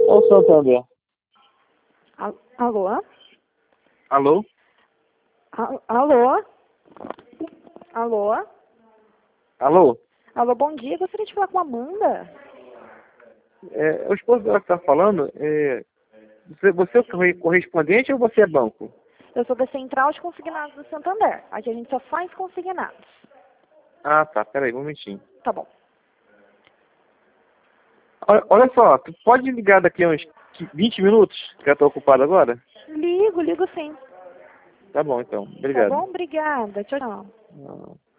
ou Santander? Alô? Alô? Alô? Alô? Alô? Alô, bom dia. Gostaria de falar com a Amanda. O esposo dela que está falando, você é correspondente ou você é banco? Eu sou da Central de Consignados do Santander. Aqui a gente só faz consignados. Ah, tá. Peraí, um momentinho. Tá bom. Olha só, tu pode ligar daqui a uns 20 minutos, que eu estou ocupado agora? Ligo sim. Tá bom, então. Tá Obrigado. bom? Obrigada. Tchau, tchau. Ah.